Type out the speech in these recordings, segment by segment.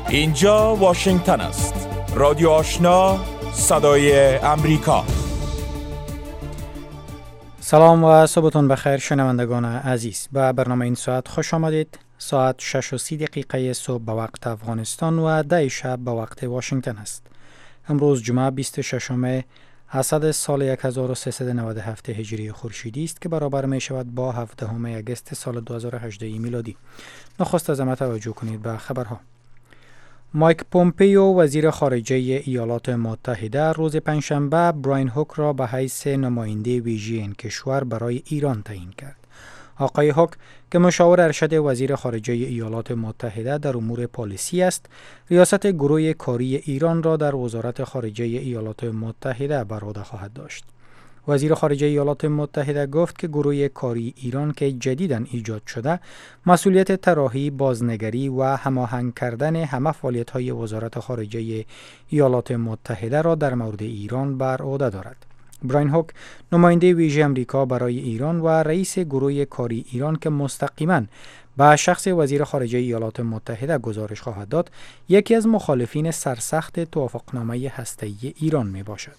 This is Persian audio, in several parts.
اینجا واشنگتن است. رادیو آشنا، صدای امریکا. سلام و صبحتون بخیر شنوندگان عزیز. به برنامه این ساعت خوش آمدید. ساعت 6:30 صبح به وقت افغانستان و 10 شب به وقت واشنگتن است. امروز جمعه 26 اسد سال 1397 هجری خورشیدی است که برابر می شود با 17 اگست سال 2018 میلادی. نخست از همه توجه کنید به خبرها. مایک پومپیو وزیر خارجه ایالات متحده روز پنجشنبه براین هوک را به حیث نماینده ویژه این کشور برای ایران تعیین کرد. آقای هوک که مشاور ارشد وزیر خارجه ایالات متحده در امور پالیسی است، ریاست گروه کاری ایران را در وزارت خارجه ایالات متحده بر عهده خواهد داشت. وزیر خارجه ایالات متحده گفت که گروه کاری ایران که جدیداً ایجاد شده، مسئولیت طراحی، بازنگری و هماهنگ کردن همه فعالیت‌های وزارت خارجه ایالات متحده را در مورد ایران بر عهده دارد. براین هوک نماینده ویژه امریکا برای ایران و رئیس گروه کاری ایران که مستقیما به شخص وزیر خارجه ایالات متحده گزارش خواهد داد، یکی از مخالفین سرسخت توافقنامه هسته‌ای ایران می باشد.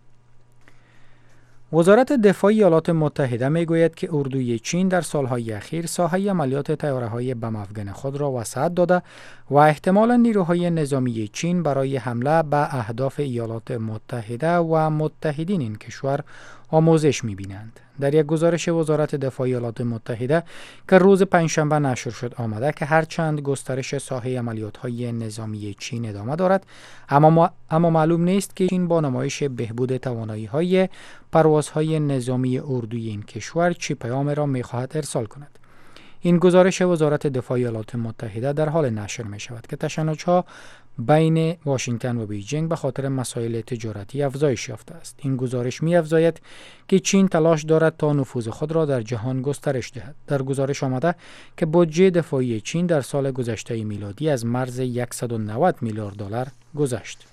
وزارت دفاع ایالات متحده می گوید که اردوی چین در سالهای اخیر ساحه عملیات طیاره‌های بم افغان خود را وسعت داده و احتمالاً نیروهای نظامی چین برای حمله به اهداف ایالات متحده و متحدین این کشور آموزش می بینند. در یک گزارش وزارت دفاع ایالات متحده که روز پنجشنبه نشر شد آمده که هرچند گسترش ساحه عملیات‌های نظامی چین ادامه دارد، اما معلوم نیست که چین با نمایش بهبود توانایی‌های پروازهای نظامی اردوی این کشور چه پیامی را می‌خواهد ارسال کند. این گزارش وزارت دفاع ایالات متحده در حال نشر می شود که تشنج‌ها بین واشنگتن و بیجینگ به خاطر مسائل تجارتی افزایش یافته است. این گزارش می افزاید که چین تلاش دارد تا نفوذ خود را در جهان گسترش دهد. در گزارش آمده که بودجه دفاعی چین در سال گذشته میلادی از مرز 190 میلیارد دلار گذشت.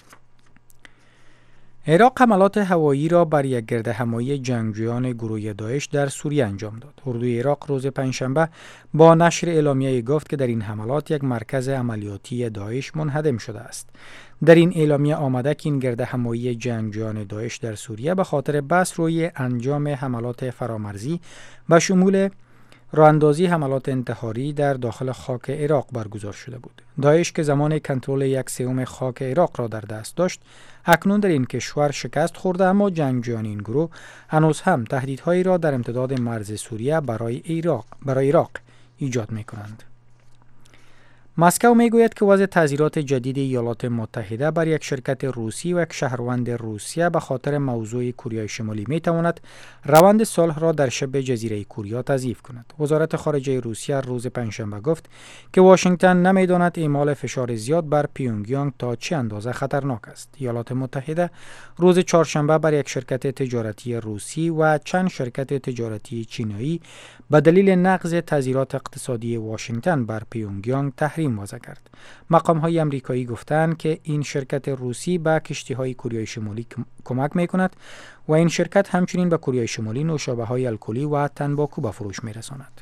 عراق حملات هوایی را بر یک گردهمایی جنگجویان گروه داعش در سوریه انجام داد. اردوی عراق روز پنجشنبه با نشر اعلامیه گفت که در این حملات یک مرکز عملیاتی داعش منهدم شده است. در این اعلامیه آمده که این گردهمایی جنگجویان داعش در سوریه به خاطر بحث روی انجام حملات فرامرزی و شمول راه‌اندازی حملات انتحاری در داخل خاک عراق برگزار شده بود. داعش که زمان کنترل 1/3 خاک عراق را در دست داشت، اکنون در این کشور شکست خورده، اما جنگجویان این گروه هنوز هم تهدیدهایی را در امتداد مرز سوریه برای عراق ایجاد می‌کنند. مسکو میگوید که وضع تعزیرات جدید ایالات متحده بر یک شرکت روسی و یک شهروند روسیه به خاطر موضوع کره شمالی میتواند روند صلح را در شبه جزیره کره تضعیف کند. وزارت خارجه روسیه روز پنجشنبه گفت که واشنگتن نمیداند اعمال فشار زیاد بر پیونگیانگ تا چه اندازه خطرناک است. ایالات متحده روز چهارشنبه بر یک شرکت تجارتی روسی و چند شرکت تجارتی چینی به دلیل نقض تعزیرات اقتصادی واشنگتن بر پیونگیانگ تحریم وضع کرد. مقام‌های آمریکایی گفتند که این شرکت روسی به کشتی‌های کره شمالی کمک می‌کند و این شرکت همچنین به کره شمالی نوشابه‌های الکلی و تنباکو به فروش می‌رساند.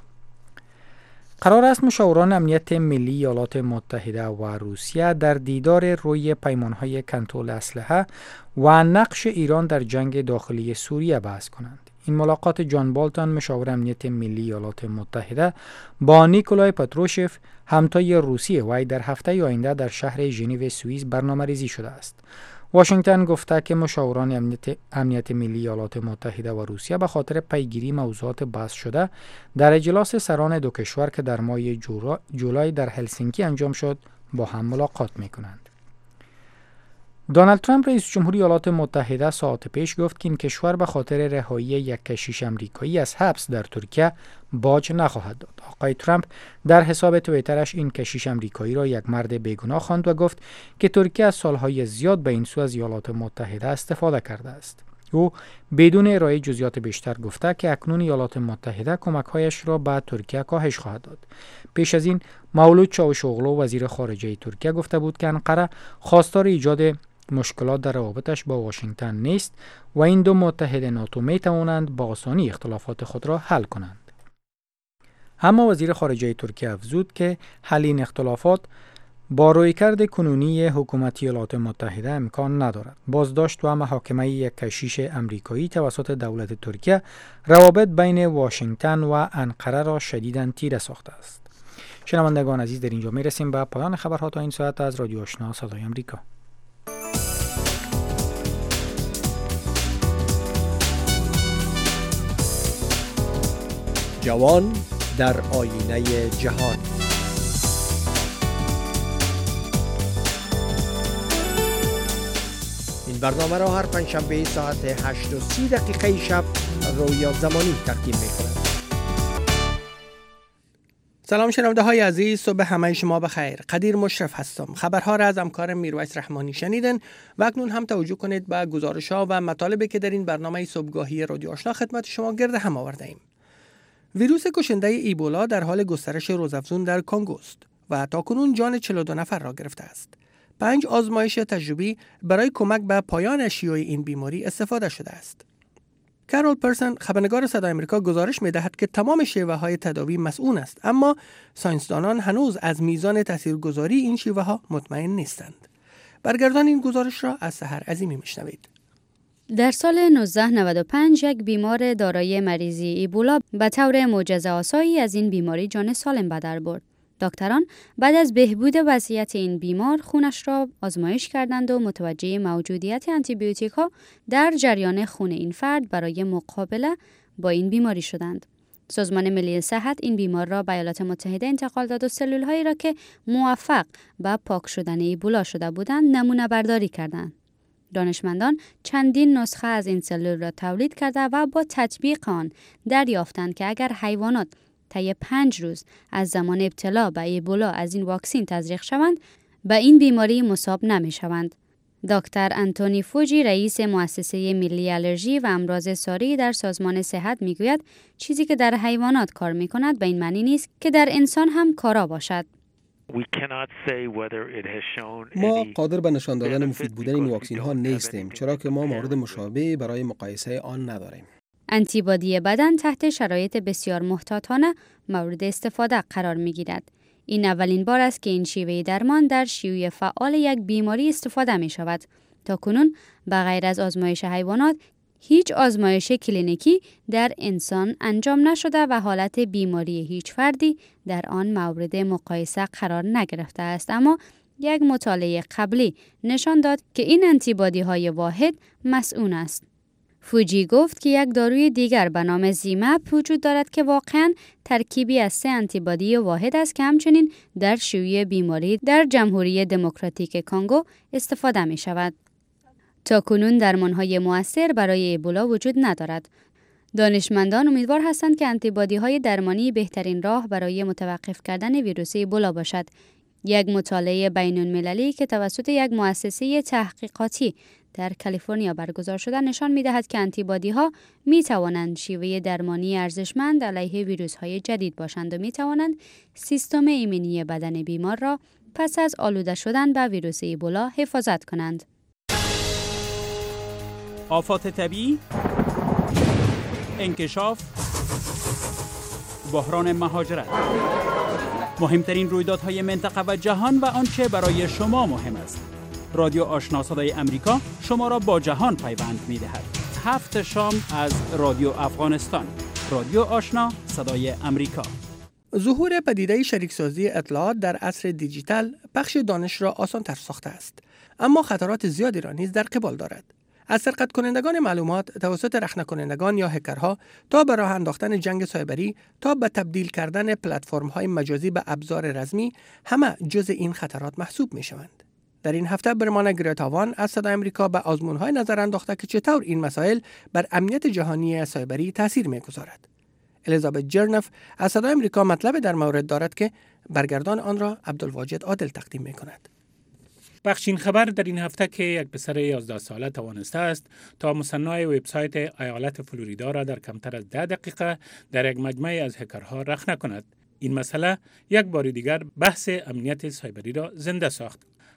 قرار است مشاوران امنیت ملی ایالات متحده و روسیه در دیدار روی پیمان‌های کنترل اسلحه و نقش ایران در جنگ داخلی سوریه بحث کنند. این ملاقات جان بالتون مشاور امنیت ملی ایالات متحده با نیکولای پاتروشف همتای روسیه و در هفته آینده در شهر ژنو سوئیس برنامه‌ریزی شده است. واشنگتن گفته که مشاوران امنیت ملی ایالات متحده و روسیه به خاطر پیگیری موضوعات بحث شده در اجلاس سران دو کشور که در ماه جولای در هلسینکی انجام شد با هم ملاقات می‌کنند. دونالد ترامپ رئیس جمهوری ایالات متحده ساعت پیش گفت که این کشور به خاطر رهایی یک کشیش آمریکایی از حبس در ترکیه باج نخواهد داد. آقای ترامپ در حساب توییترش این کشیش آمریکایی را یک مرد بیگناه خواند و گفت که ترکیه از سالهای زیاد به این سو از ایالات متحده استفاده کرده است. او بدون ارائه جزئیات بیشتر گفته که اکنون ایالات متحده کمک‌هایش را به ترکیه کاهش خواهد داد. پیش از این مولود چاوشوغلو وزیر خارجه ترکیه گفته بود که انقره خواستار ایجاد مشکلات در روابطش با واشنگتن نیست و این دو متحد ناتو می توانند با آسانی اختلافات خود را حل کنند. اما وزیر خارجه ترکیه افزود که حل این اختلافات با رویکرد کنونی حکومت ایالات متحده امکان ندارد. بازداشت و محاکمه یک کشیش امریکایی توسط دولت ترکیه روابط بین واشنگتن و انقره را شدیداً تیره ساخته است. شنوندگان عزیز، در اینجا میرسیم به پایان خبرها تا این ساعت از رادیو آشنا صدای امریکا. جوان در آینه جهان. این برنامه را هر پنجشنبه ساعت 8:30 شب رویا زمانی تقدیم می‌کند. سلام شنونده های عزیز، صبح همه شما بخیر. قدیر مشرف هستم. خبرها را از همکارم میرویس رحمانی شنیدن و اکنون هم توجه کنید به گزارش‌ها و مطالبی که در این برنامه صبحگاهی رادیو آشنا خدمت شما گرد هم آورده ایم. ویروس کشنده ایبولا در حال گسترش روزافزون در کنگو است و تاکنون جان 42 نفر را گرفته است. 5 آزمایش تجربی برای کمک به پایان شیوع این بیماری استفاده شده است. کارول پرسن، خبرنگار صدای آمریکا، گزارش می‌دهد که تمام شیوه‌های تداوی مسئول است، اما ساینسدانان هنوز از میزان تاثیرگذاری این شیوه‌ها مطمئن نیستند. برگردان این گزارش را از سحر عظیمی میشنوید. در سال 1995 یک بیمار دارای مریضی ایبولا به طور معجزه‌آسایی از این بیماری جان سالم به در برد. دکتران بعد از بهبود وضعیت این بیمار خونش را آزمایش کردند و متوجه موجودیت آنتیبیوتیک‌ها در جریان خون این فرد برای مقابله با این بیماری شدند. سازمان ملی صحت این بیمار را به ایالات متحده انتقال داد و سلول‌هایی را که موفق به پاک شدن ایبولا شده بودند نمونه برداری کردند. دانشمندان چندین نسخه از این سلول را تولید کرده و با تطبیق آن دریافتند که اگر حیوانات طی 5 روز از زمان ابتلا به ایبولا از این واکسین تزریق شوند، به این بیماری مصاب نمی شوند. دکتر آنتونی فوجی، رئیس مؤسسه ملی آلرژی و امراض ساری در سازمان صحت میگوید چیزی که در حیوانات کار می کند به این معنی نیست که در انسان هم کارا باشد. ما قادر به نشان دادن مفید بودن این واکسین ها نیستیم، چرا که ما مورد مشابه برای مقایسه آن نداریم. آنتیبادی بدن تحت شرایط بسیار محتاطانه مورد استفاده قرار می گیرد. این اولین بار است که این شیوه درمان در شیوع فعال یک بیماری استفاده می شود. تاکنون به غیر از آزمایش حیوانات، هیچ آزمایش کلینیکی در انسان انجام نشده و حالت بیماری هیچ فردی در آن مورد مقایسه قرار نگرفته است، اما یک مطالعه قبلی نشان داد که این آنتیبادی های واحد مسئول است. فوجی گفت که یک داروی دیگر به نام زیمپ وجود دارد که واقعاً ترکیبی از 3 آنتیبادی واحد است که همچنین در شیوع بیماری در جمهوری دموکراتیک کنگو استفاده می شود. تاکنون درمان‌های مؤثر برای ایبولا وجود ندارد. دانشمندان امیدوار هستند که آنتیبادی‌های درمانی بهترین راه برای متوقف کردن ویروس ایبولا باشد. یک مطالعه بین‌المللی که توسط یک مؤسسه تحقیقاتی در کالیفرنیا برگزار شده نشان می‌دهد که آنتیبادی‌ها می‌توانند شیوه درمانی ارزشمند علیه ویروس‌های جدید باشند و می‌توانند سیستم ایمنی بدن بیمار را پس از آلوده شدن به ویروس ایبولا حفاظت کنند. آفات طبیعی، انکشاف، بحران مهاجرت، مهمترین رویدادهای منطقه و جهان و آنچه برای شما مهم است. رادیو آشنا صدای امریکا شما را با جهان پیوند می‌دهد. 7 شام از رادیو افغانستان. رادیو آشنا صدای امریکا. ظهور پدیده شریکسازی اطلاعات در عصر دیجیتال پخش دانش را آسان‌تر ساخته است، اما خطرات زیادی را نیز در قبال دارد. از سرقت کنندگان معلومات توسط رخنه کنندگان یا هکرها تا به راه انداختن جنگ سایبری تا به تبدیل کردن پلتفرم‌های مجازی به ابزار رزمی، همه جزء این خطرات محسوب می‌شوند. در این هفته برمان گرتا وان از صدای آمریکا به آزمون‌های نظر انداخته که چطور این مسائل بر امنیت جهانی سایبری تاثیر می‌گذارد. الیزابت جرنف از صدای آمریکا مطلب در مورد دارد که برگردان آن را عبدالواجد عادل تقدیم می‌کند. بخشین خبر در این هفته که یک پسر 11 ساله توانسته است تا مصنع وبسایت ایالت فلوریدا را در کمتر از 10 دقیقه در یک مجمع از هکرها رخنه کند. این مسئله یک بار دیگر بحث امنیت سایبری را زنده ساخت.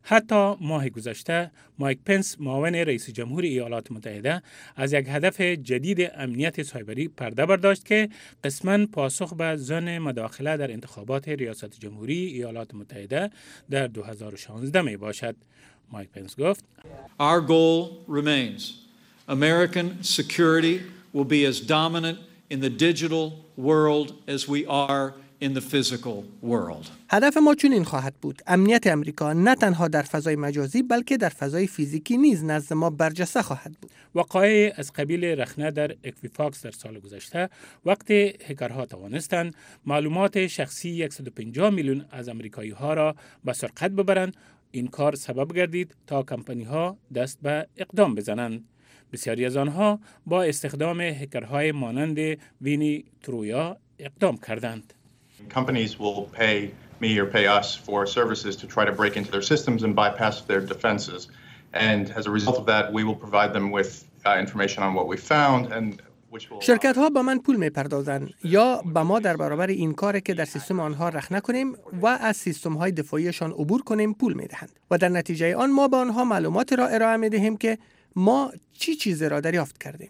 حتی ماه گذشته مایک پنس معاون رئیس جمهور ایالات متحده از یک هدف جدید امنیت سایبری پرده برداشت که قسماً پاسخ به ضمن مداخله در انتخابات ریاست جمهوری ایالات متحده در 2016 می باشد. مایک پنس گفت: Our goal remains. American security will be as dominant in the digital world as we are in the physical world. هدف ما چنین خواهد بود: امنیت امریکا نه تنها در فضای مجازی بلکه در فضای فیزیکی نیز نزد ما برجسته خواهد بود. وقایع از قبیل رخنه در اکویفاکس در سال گذشته وقتی هکرها توانستند معلومات شخصی 150 میلیون از امریکایی ها را به سرقت ببرند، این کار سبب گردید تا کمپانی ها دست به اقدام بزنند. بسیاری از آنها با استخدام هکرهای مانند وینی ترویا اقدام کردند. Companies will pay me or pay us for services to try to break into their systems and bypass their defenses. And as a result of that, we will provide them with information on what we found and which will... شرکت ها با من پول میپردازند یا با ما در برابر این کار که در سیستم آنها رخنه کنیم و از سیستم های دفاعیشان عبور کنیم پول میدهند و در نتیجه آن ما با آنها معلومات را ارائه میدهیم که ما چیزی را دریافت کردیم.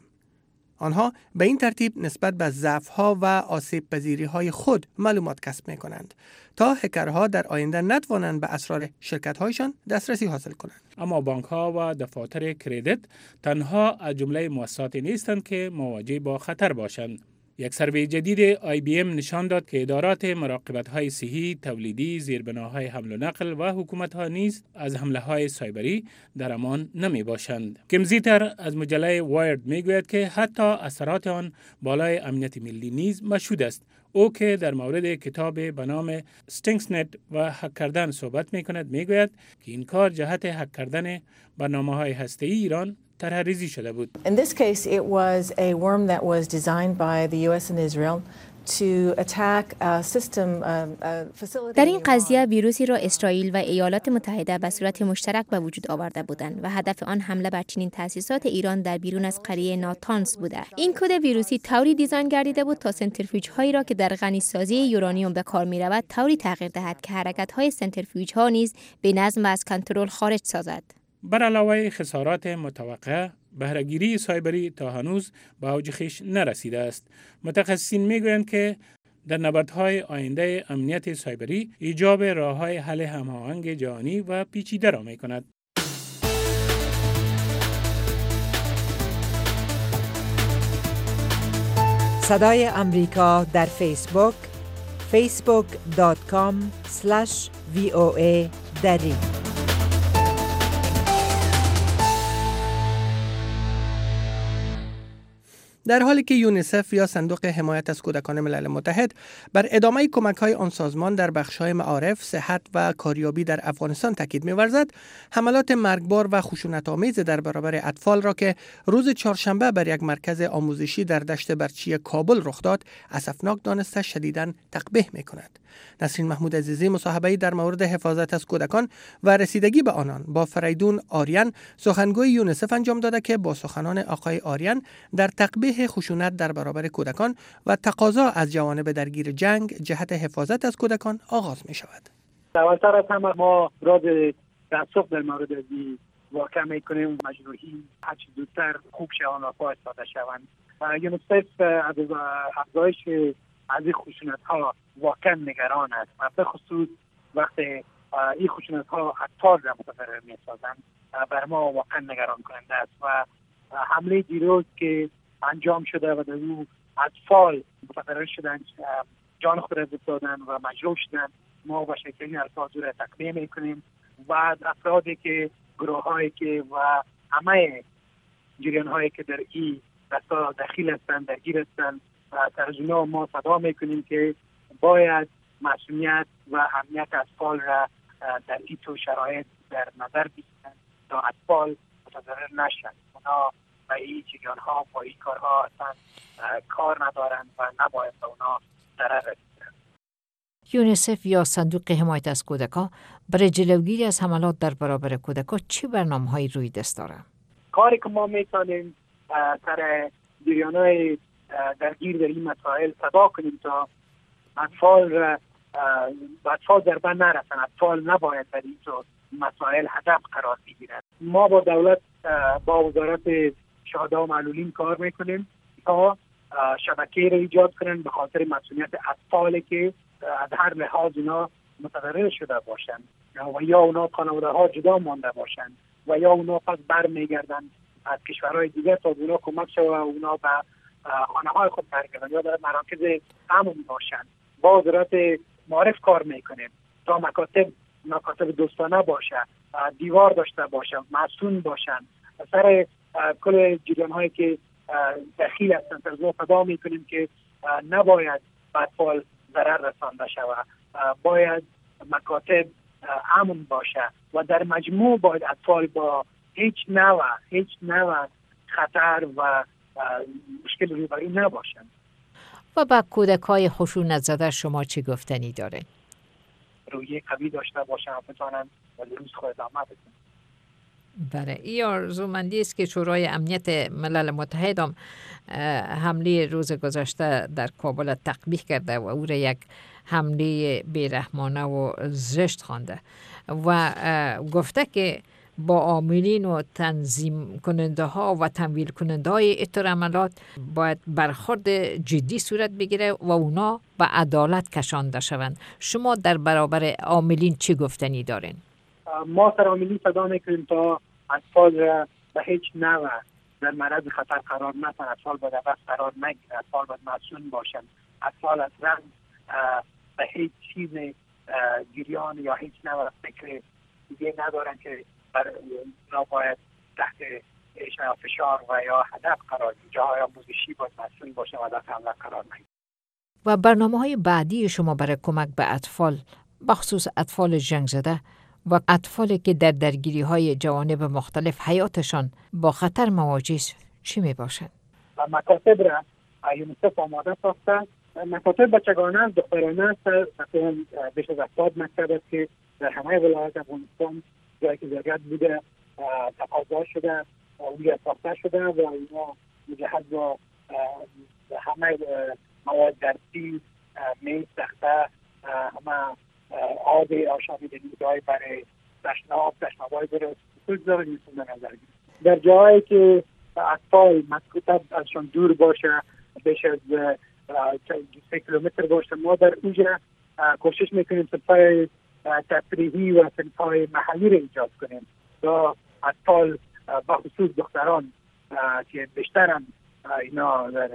آنها به این ترتیب نسبت به ضعف‌ها و آسیب‌پذیری‌های خود معلومات کسب می‌کنند تا هکرها در آینده نتوانند به اسرار شرکت‌هایشان دسترسی حاصل کنند. اما بانک‌ها و دفاتر کردیت تنها از جمله مؤسساتی نیستند که مواجه با خطر باشند. یک سروی جدید IBM نشان داد که ادارات مراقبت‌های صحی، تولیدی، زیربناهای حمل و نقل و حکومت‌ها نیز از حمله‌های سایبری در امان نمی‌باشند. کمزیتر از مجله وایرد می‌گوید که حتی اثرات آن بالای امنیت ملی نیز مشهود است. او که در مورد کتاب به نام استینکسنت و هک کردن صحبت می‌کند می‌گوید که این کار جهت هک کردن برنامه‌های هسته‌ای ایران طرح‌ریزی شده بود. In this case it was a worm that was designed by the US and Israel to attack a system facility. در این قضیه ویروسی را اسرائیل و ایالات متحده به صورت مشترک به وجود آورده بودند و هدف آن حمله بر چنین تأسیسات ایران در بیرون از قریه ناتانز بوده. این کد ویروسی طوری دیزاین گردیده بود تا سنتریفیوژ هایی را که در غنیسازی یورانیوم به کار می رود طوری تغییر دهد که حرکت های سنتریفیوژ ها نیز به نظم و از کنترل خارج سازد. بر علاوه خسارات متوقع، بهره‌گیری سایبری تا هنوز به اوج خویش نرسیده است. متخصصین میگویند که در نبردهای آینده امنیت سایبری ایجاب راه‌های حل هماهنگ جهانی و پیچیده را می‌کند. صدای امریکا در فیسبوک facebook.com/VOA دری. در حالی که یونیسف یا صندوق حمایت از کودکان ملل متحد بر ادامه کمک‌های آن سازمان در بخش‌های معارف، صحت و کاریابی در افغانستان تاکید می‌ورزد، حملات مرگبار و خشونت‌آمیز در برابر اطفال را که روز چهارشنبه بر یک مرکز آموزشی در دشت برچی کابل رخ داد، اسفناک دانسته شدیداً تقبیح می‌کند. نسرین محمود عزیزی مصاحبه‌ای در مورد حفاظت از کودکان و رسیدگی به آنان با فریدون آریان، سخنگوی یونیسف انجام داده که با سخنان آقای آریان در تقبیح خشونت در برابر کودکان و تقاضا از جوانب درگیر جنگ جهت حفاظت از کودکان آغاز می شود. اولتر از همه ما راز تأسف در مورد این واقع می کنیم. مجروحین هرچی زودتر خوب شوند و پای ساده شوند. یونیسف از افزایش از این خشونت ها واقعا نگران است و به خصوص وقتی این خشونت ها اطفال را متضرر می سازند بر ما واقعا نگران کننده است و حمله دیروز که انجام شده و در او اطفال متضرر شدن، جان خود را دادن و مجروح شدن، ما با شکلی الفاظ را تقبیح می کنیم و افرادی که گروه هایی که و همه جریان هایی که در این رسا دخیل هستند درگیر هستند ترجمه ما صدا میکنیم که باید مسئولیت و امنیت اطفال را در این تو شرایط در نظر بگیرند تا اطفال متضرر نشند. اونا و این جریان ها با این کارها اصلا کار ندارند و نباید به اونا ضرر رسیدند. یونیسف یا صندوق حمایت از کودکان برای جلوگیری از حملات در برابر کودکان چه برنامه‌هایی روی دست دارند؟ کاری که ما میتونیم سر جریان‌های درگیر در این مسائل صدا کنیم تا اطفال را اطفال ضربه نرسن. اطفال نباید در این مسائل هدف قرار بگیرند. ما با دولت، با وزارت شهدا و معلولین کار میکنیم تا شبکه را ایجاد کنن به خاطر مسئولیت اطفالی که از هر لحاظ اینا متضرر شده باشند و یا اونا خانواده ها جدا مانده باشند و یا اونا پس برمیگردن از کشورهای دیگر تا اونا کمک شود و اونا به خانه های خود برگردن یا در مراکز امن باشند. با وزارت معارف کار میکنیم تا مکاتب دوستانه باشه، دیوار داشته باشه، مسئول باشن. سر کل جریان هایی که دخیل هستند از ما فدا میکنیم که نباید به اطفال ضرر رسانده شود، باید مکاتب امن باشه و در مجموع باید اطفال با هیچ نوع خطر و مشکل روبرو نباشند. و با کودکای خشونت زده شما چی گفتنی دارین؟ روی قوی داشته باشن و بتونن روز خود ادامه بدن. بله، این آرزومندی است که شورای امنیت ملل متحد هم حمله روز گذشته در کابل تقبیح کرده و او را یک حمله بیرحمانه و زشت خوانده و گفته که با عاملین و تنظیم کننده ها و تمویل کننده های اینطور عملات باید برخورد جدی صورت بگیره و اونا به عدالت کشانده شوند. شما در برابر عاملین چی گفتنی دارین؟ ما سر عاملین صدا میکنیم تا اطفال را به هیچ نوع در معرض خطر قرار ندن، اطفال باید عوض قرار نگیرن، اطفال باید مسئول باشن، اطفال اصلا به هیچ چیز گریان یا هیچ نوع فکر دیگه ندارن که باید تحت فشار و یا هدف قرار بگیرن. جاهای آموزشی باید مسئول باشه و دست حمله قرار نگیرن. و برنامه‌های بعدی شما برای کمک به اطفال، بخصوص اطفال جنگ زده و اطفالی که در درگیری‌های جوانب مختلف حیاتشان با خطر مواجه چی میباشند؟ مکاتب را یونیسف آماده ساخته. مکاتب بچگانه دخترانه است، تقریبا بیش از 70 مکتب است که در همه ولایات افغانستان جایی که ضرورت بوده تقاضا شده و ساخته شده و اینا مجهز با همه مواد درسی، میز، تخته، همه آب آشامی دنیده‌های برای تشناب‌های درست خود داره نیستون در نظر گیرد. در جایی که اطفال مکتب ازشان دور باشه، بیش از 3 کیلومتر باشه، ما در اونجا کوشش میکنیم صنف‌های تفریحی و صنف‌های محلی رو ایجاد کنیم تا اطفال با خصوص دختران که بیشترن اینا در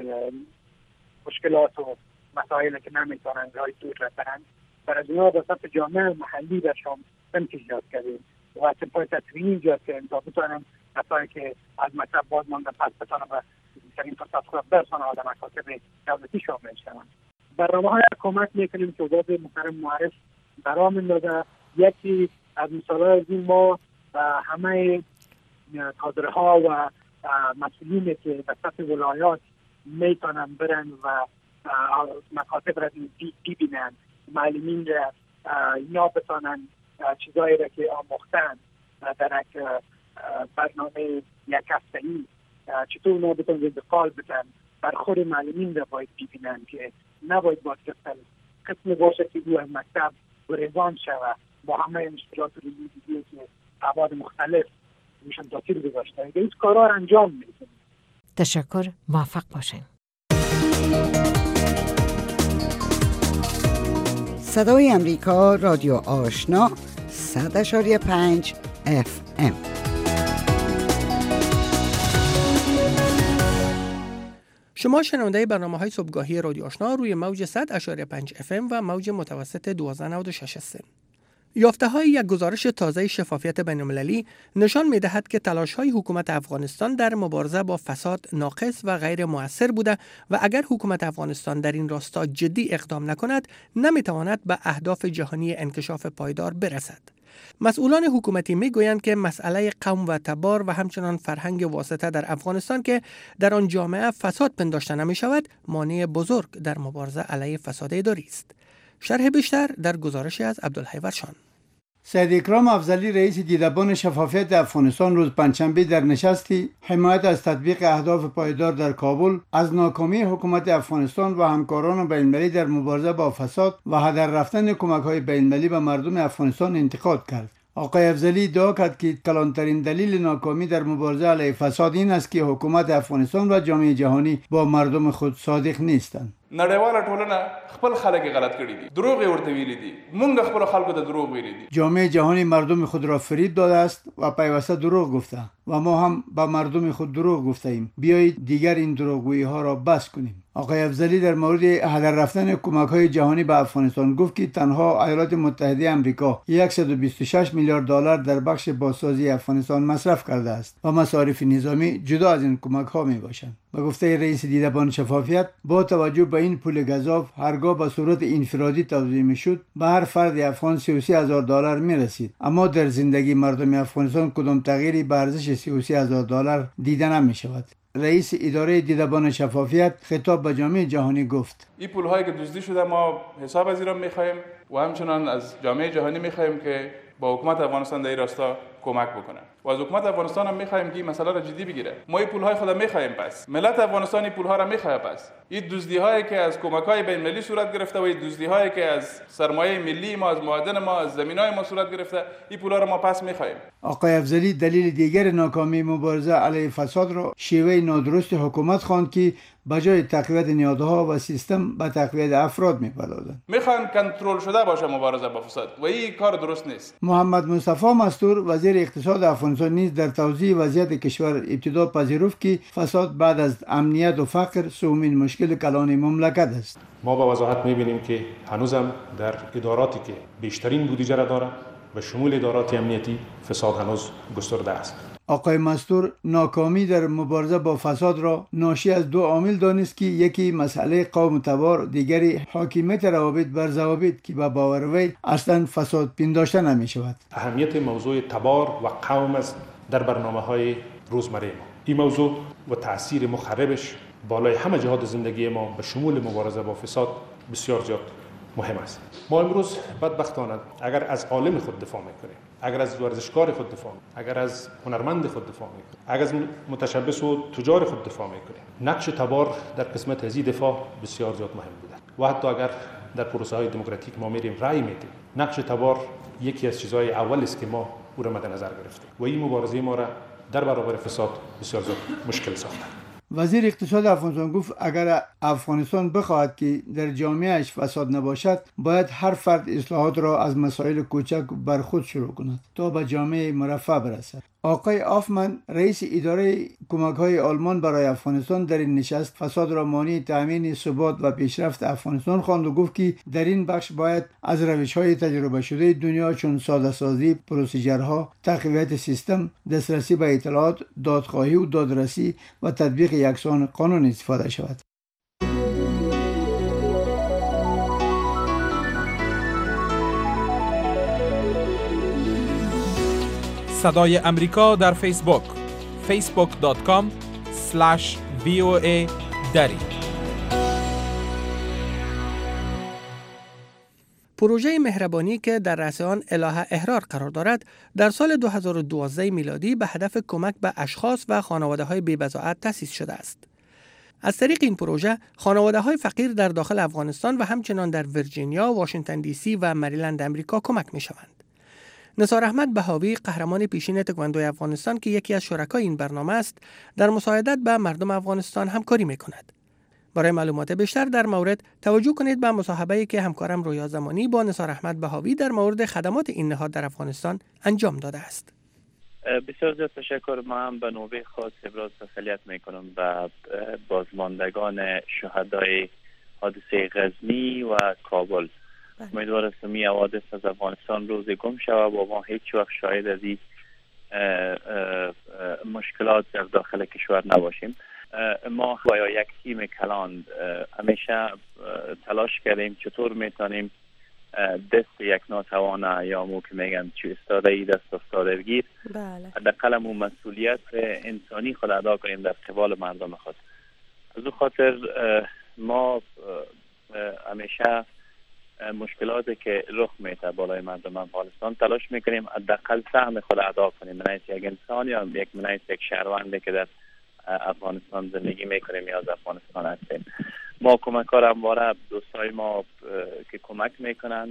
مشکلات و مسائل که نمیتونن راه دور رسن، برای از اونا به صف جامعه محلی برشان صنف ایجاد کردیم و صنف‌های تفریحی ایجاد کردیم تا بتونن اطفالی که از مکتب باز مانده پس بتونن و این فرصت خود برسانه و در مکاتب دولتی شامل شوند. برنامه‌های کمک میکنیم که وزارت محترم معرف برای میندازه. یکی از مثال‌های از این ما همه کادرها و مسئولین که به سطح ولایات میتونن برن و مکاتب را ببینن، معلمین را یا بتونن چیزایی را که آموختن در یک برنامه یک هفته‌ای چطور اونا بتونن انتقال بدن. برخور معلمین را باید ببینن که نباید باید قسم باشه که او از مکتب گریزان شود با همه مشکلات روزی دیگه که ابعاد مختلف میشن تاثیر گذاشته. این کارا رو انجام میدیم. تشکر، موفق باشین. صدای امریکا، رادیو آشنا، 100.5 FM. شما شنونده برنامه‌های صبحگاهی رادیو آشنا روی موج 100.5 FM و موج متوسط 1296 هستند. یافته‌های یک گزارش تازه شفافیت بین‌المللی نشان می‌دهد که تلاش‌های حکومت افغانستان در مبارزه با فساد ناقص و غیر مؤثر بوده و اگر حکومت افغانستان در این راستا جدی اقدام نکند نمی‌تواند به اهداف جهانی انکشاف پایدار برسد. مسئولان حکومتی میگویند که مسئله قوم و تبار و همچنان فرهنگ واسطه در افغانستان که در آن جامعه فساد پنداشته نمی شود مانع بزرگ در مبارزه علیه فساد اداری است. شرح بیشتر در گزارشی از عبدالحی ورشان. سید اکرام افضلی رئیس دیدبان شفافیت افغانستان روز پنجشنبه در نشستی حمایت از تطبیق اهداف پایدار در کابل از ناکامی حکومت افغانستان و همکاران بین‌المللی در مبارزه با فساد و هدر رفتن کمک‌های بین‌المللی به مردم افغانستان انتقاد کرد. آقای افضلی ادعا کرد که کلانترین دلیل ناکامی در مبارزه علیه فساد این است که حکومت افغانستان و جامعه جهانی با مردم خود صادق نیستند. نړیواله ټولنه خپل خلک غلط کړي دي، دروغ ورته ویلي دي، موږ خپل خلکو ته دروغ ویلي دي. جامعه جهانی مردم خود را فریب داده است و پیوسته دروغ گفته و ما هم به مردم خود دروغ گفته ایم. بیایید دیگر این دروغگویی ها را بس کنیم. آقای افضلی در مورد هدر رفتن کمک‌های جهانی به افغانستان گفت که تنها ایالات متحده آمریکا 126 میلیارد دلار در بخش بازسازی افغانستان مصرف کرده است و مصارف نظامی جدا از این کمک‌ها میباشند. به گفته رئیس دیدبان شفافیت، با توجه به این پول گزاف هرگاه به صورت انفرادی توزیع میشد به هر فرد افغان 33,000 دلار میرسید، اما در زندگی مردم افغانستان کدام تغییری به ارزش 33,000 دلار دیده نمیشود. رئیس اداره دیدبان شفافیت خطاب به جامعه جهانی گفت: این پول‌هایی که دزدی شده ما حساب از ایران می‌خوایم و همچنان از جامعه جهانی می‌خوایم که با حکومت افغانستان در این راستا کمک بکنه و از حکومت افغانستان هم می‌خوایم که این مسئله را جدی بگیره. ما این پول‌های خود می‌خوایم، پس ملت افغانستان این پول‌ها را می‌خواد. پس این دزدی‌هایی که از کمک‌های بین‌المللی صورت گرفته و این دزدی‌هایی که از سرمایه ملی ما، از معادن ما، از زمین‌های ما صورت گرفته، این پول‌ها را ما پس می‌خوایم. آقای افضلی دلیل دیگر ناکامی مبارزه علیه فساد را شیوه نادرست حکومت خواند که بجای تقویت نهادها و سیستم به تقویت افراد می‌پردازند. می‌خوان کنترل شده باشه مبارزه با فساد و این کار درست نیست. محمد مصطفی مستور وزیر اقتصاد افغانستان نیز در توضیح وضعیت کشور ابتدا پذیرفت که فساد بعد از امنیت و فقر سومین مشکل کلان مملکت است. ما با وضاحت می‌بینیم که هنوزم در اداراتی که بیشترین بودجه را دارند و شمول ادارات امنیتی فساد هنوز گسترده است. آقای مستور ناکامی در مبارزه با فساد را ناشی از دو عامل دانست که یکی مسئله قوم تبار، دیگری حاکمیت روابط بر ضوابط که به باور وی اصلا فساد پنداشته نمی شود. اهمیت موضوع تبار و قوم است در برنامه‌های روزمره ما. این موضوع و تأثیر مخربش بالای همه جهات زندگی ما به شمول مبارزه با فساد بسیار زیاد مهم است. ما امروز بدبختانه اگر از عالم خود دفاع میکنیم، اگر از ورزشکار خود دفاع میکنیم، اگر از هنرمند خود دفاع میکنیم، اگر از متشبث و تجار خود دفاع میکنیم، نقش تبار در قسمت از دفاع بسیار زیاد مهم بوده و حتی اگر در پروسه های دموکراتیک ما میریم رأی میدیم، نقش تبار یکی از چیزهای اول است که ما او را مد نظر گرفتیم و این مبارزه ما را در برابر فساد بسیار زیاد مشکل ساخته. وزیر اقتصاد افغانستان گفت اگر افغانستان بخواهد که در جامعهش فساد نباشد باید هر فرد اصلاحات را از مسائل کوچک بر خود شروع کند تا به جامعه مرفه برسد. آقای آفمن رئیس اداره کمک‌های آلمان برای افغانستان در این نشست فساد را مانع تامین ثبات و پیشرفت افغانستان خواند و گفت که در این بخش باید از روش‌های تجربه شده دنیا چون ساده‌سازی پروسیجرها، تقویت سیستم، دسترسی به اطلاعات، دادخواهی و دادرسی و تطبیق یکسان قانون استفاده شود. صدای امریکا در فیسبوک facebook.com/VOA دری. پروژه مهربانی که در رأس آن الهه احرار قرار دارد در سال 2012 میلادی به هدف کمک به اشخاص و خانواده‌های بی‌بضاعت تأسیس شده است. از طریق این پروژه خانواده‌های فقیر در داخل افغانستان و همچنان در ویرجینیا، واشنگتن دی سی و مریلند امریکا کمک می‌شوند. نثار احمد بهاوی قهرمان پیشین تکواندو افغانستان که یکی از شرکای این برنامه است در مساعدت به مردم افغانستان همکاری می‌کند. برای معلومات بیشتر در مورد توجه کنید به مصاحبه‌ای که همکارم رویا زمانی با نثار احمد بهاوی در مورد خدمات این نهاد در افغانستان انجام داده است. بسیار زیاد تشکر. ما هم به نوبه خاص ابراز تسلیت میکنم به بازماندگان شهدای حادثه غزنی و کابل. امیدوار هستم این حوادث از افغانستان روز گم شود و ما هیچ وقت شاهد از این مشکلات در داخل کشور نباشیم. ما با یک تیم کلان همیشه تلاش کردیم چطور میتونیم دست یک ناتوانه یا مو که میگن چی استاده ای دست افتاده بگیر، حداقل مو مسئولیت انسانی خود ادا کنیم در قبال مردم خود. از او خاطر ما همیشه مشکلاتی که رخ میده بالای مردم افغانستان تلاش میکنیم حداقل سهم خود ادا کنیم. من یک انسان یا یک شهروندی که در افغانستان زندگی میکنیم یا از افغانستان هستیم. ما کمک‌ها را همواره دوستای ما که کمک میکنن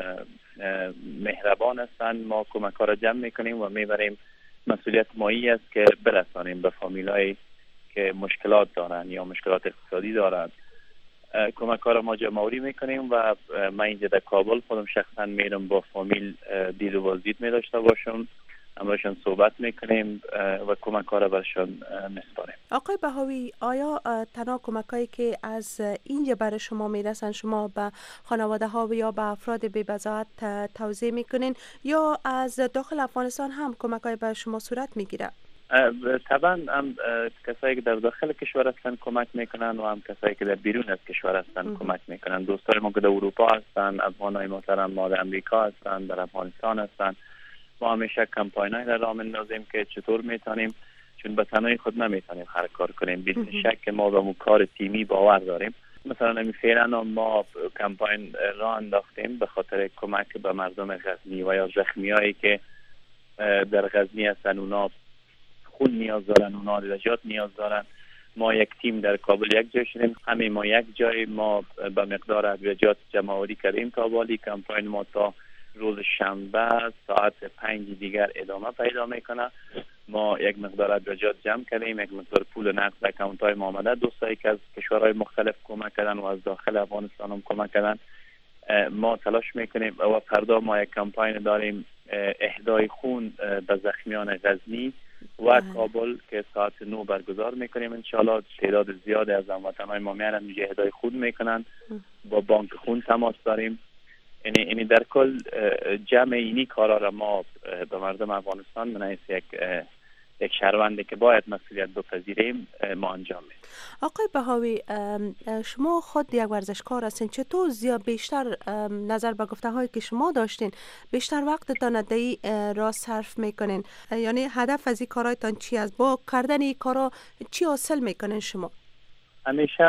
مهربان هستند. ما کمک‌ها را جمع میکنیم و میبریم. مسئولیت مایی است که برسانیم به فامیلایی که مشکلات دارن یا مشکلات اقتصادی دارن. کمک‌ها را ما جمع‌آوری میکنیم و من اینجا در کابل خودم شخصا میرم با فامیل دید و بازدید می‌داشته باشم، همراهشان صحبت میکنیم و کمک‌ها را برشان میسپاریم. آقای بهاوی، آیا تنها کمک‌هایی که از اینجا برای شما میرسن شما به خانواده ها یا به افراد بی‌بضاعت توزیع میکنین یا از داخل افغانستان هم کمک‌های برای شما صورت میگیره؟ طبعا هم کسایی که در داخل کشور هستن کمک میکنن و هم کسایی که در بیرون از کشور هستن کمک میکنن. دوستای ما که در اروپا هستن، افغانای محترم ما در امریکا هستن، در افغانستان هستن. ما همیشه کمپاینای در راه میندازیم که چطور میتونیم، چون به تنهایی خود نمیتونیم هر کار کنیم. بدون شک که ما به کار تیمی باور داریم. مثلا فعلا ما کمپاین راه انداختیم به خاطر کمک به مردم غزنی و یا زخمیایی که در غزنی هستن. اونا خون نیاز دارن، اونا علاجات نیاز دارن. ما یک تیم در کابل یک جای شدیم، همه ما یک جای. ما به مقدار علاجات جمع‌آوری کردیم تا والی. کمپاین ما تا روز شنبه ساعت 5 دیگر ادامه پیدا میکنه. ما یک مقدار علاجات جمع کردیم، یک مقدار پول نقد در اکانت‌های ما آمده. دوستایی که از کشورهای مختلف کمک کردن و از داخل افغانستان هم کمک کردن. ما تلاش میکنیم و فردا ما یک کمپاین داریم اهدای خون به زخمیان غزنی و کابل که ساعت 9 برگزار میکنیم. انشالله تعداد زیادی از هموطنان ما میان اینجا اهدای خون میکنن. با بانک خون تماس داریم. یعنی در کل جمع اینی کارا را ما به مردم افغانستان من یک شهروندی که باید مسئولیت بپذیریم ما انجام میدیم. آقای بهاوی، شما خود یک ورزشکار هستین، چطور بیشتر نظر به گفته هایی که شما داشتین بیشتر وقتتان دی را صرف میکنین؟ یعنی هدف از این کارایتان چی است؟ با کردن این کارا چی حاصل میکنین شما؟ همیشه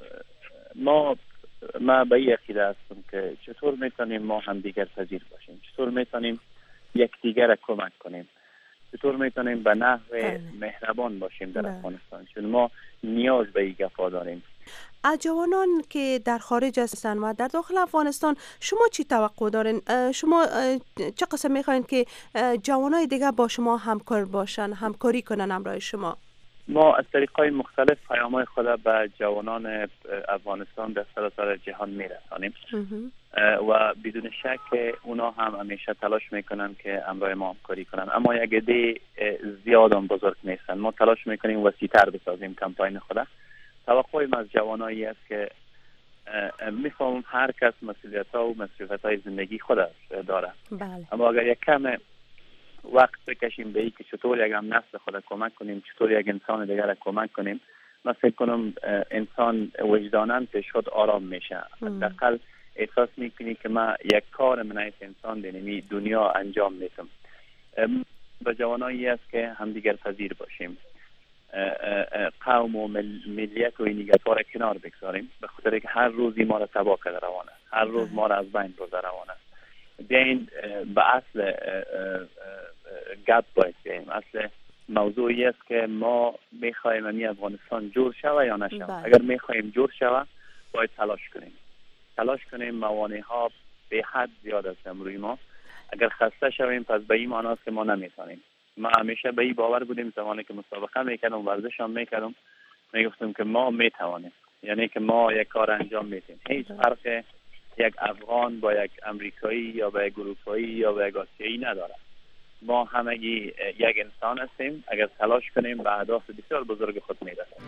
ما به این عقیده هستم که چطور میتونیم ما هم دیگر پذیر باشیم، چطور میتونیم یکدیگر را کمک کنیم، چطور میتونیم به نحو مهربان باشیم در افغانستان، چون ما نیاز به این گپا داریم. از جوانان که در خارج هستن و در داخل افغانستان شما چی توقع دارین؟ شما چه قسم میخواین که جوانای دیگه با شما همکار باشن، همکاری کنن همراه شما؟ ما از طریق‌های مختلف پیام‌های خود به جوانان افغانستان در سراسر جهان میرسانیم و بدون شک اونا هم همیشه تلاش میکنن که همراه ما همکاری کنن، اما یک عده زیاد هم بزرگ نیستن. ما تلاش میکنیم وسیع‌تر بسازیم کمپاین خود. توقعیم از جوانایی است که میفهمم هر کس مسئولیت‌ها و مسئولیت‌های زندگی خود داره. بله. اما اگر یک کم وقت بکشیم به این که چطور یک هم نسل خود کمک کنیم، چطور یک انسان دیگر را کمک کنیم، من فکر کنم انسان وجداناً پیش خود آرام میشه. حداقل احساس میکنی که من یک کار من از انسان دینمی دنیا انجام میدم. به جوانایی است که همدیگر پذیر باشیم، قوم و ملیت و اینیگت‌ها را کنار بگذاریم، به خاطر که هر روزی ما را تباه کرده روانه، هر روز ما را از بین برده روانه. بیاین به اصل گپ باید بیاییم. اصل موضوعی است که ما میخوایم امی افغانستان جور شوه یا نشوه. اگر میخوایم جور شوه باید تلاش کنیم. موانع ها به حد زیاد است روی ما. اگر خسته شویم پس به این معنی است که ما نمیتونیم. ما همیشه به این باور بودیم زمانی که مسابقه میکردم، ورزش هم میکردم، میگفتم که ما میتوانیم، یعنی که ما یک کار انجام میدیم. هیچ فرق یک افغان با یک امریکایی یا با یک اروپایی یا با یک آسیایی نداره. ما همگی یک انسان هستیم. اگر تلاش کنیم به اهداف بسیار بزرگ خود میرسیم.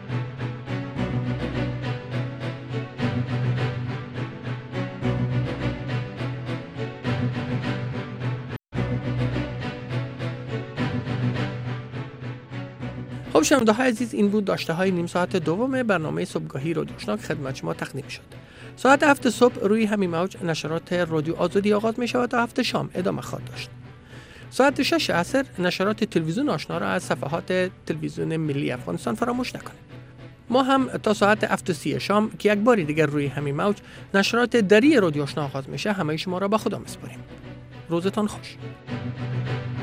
خب شنونده‌های عزیز، این بود داشته های نیم ساعت دوم برنامه صبحگاهی رادیو آشنا که خدمت شما تقدیم شد. ساعت 7 صبح روی همین موج نشرات رادیو آزادی آغاز می شود تا 7 شام ادامه خواهد داشت. ساعت 6 عصر نشرات تلویزیون آشنا را از صفحات تلویزیون ملی افغانستان فراموش نکنید. ما هم تا ساعت 7:30 شام که یک بار دیگر روی همین موج نشرات دری رادیو آشنا آغاز میشه، همه شما را به خدا میسپاریم. روزتان خوش.